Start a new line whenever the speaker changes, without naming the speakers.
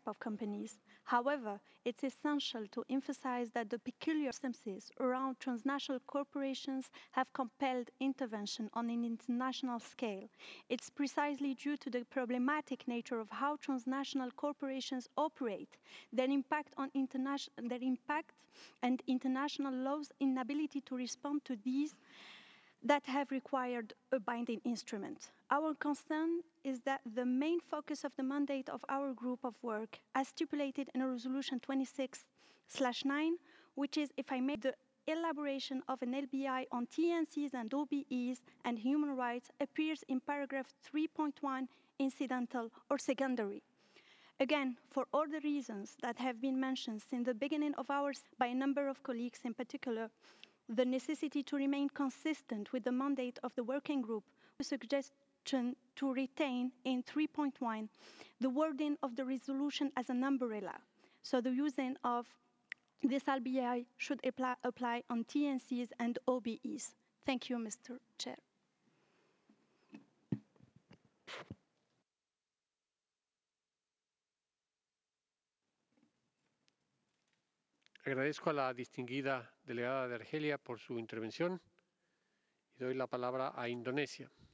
type of companies. However, it's essential to emphasize that the peculiar circumstances around transnational corporations have compelled intervention on an international scale. It's precisely due to the problematic nature of how transnational corporations operate, their impact and international law's inability to respond to these that have required a binding instrument. Our concern is that the main focus of the mandate of our group of work, as stipulated in Resolution 26/9, which is, if I may, the elaboration of an LBI on TNCs and OBEs and human rights, appears in paragraph 3.1, incidental or secondary. Again, for all the reasons that have been mentioned since the beginning of ours by a number of colleagues in particular, the necessity to remain consistent with the mandate of the working group, the suggestion to retain in 3.1 the wording of the resolution as an umbrella. So the using of this LBI should apply on TNCs and OBEs. Thank you, Mr. Chair.
Agradezco a la distinguida delegada de Argelia por su intervención y doy la palabra a Indonesia.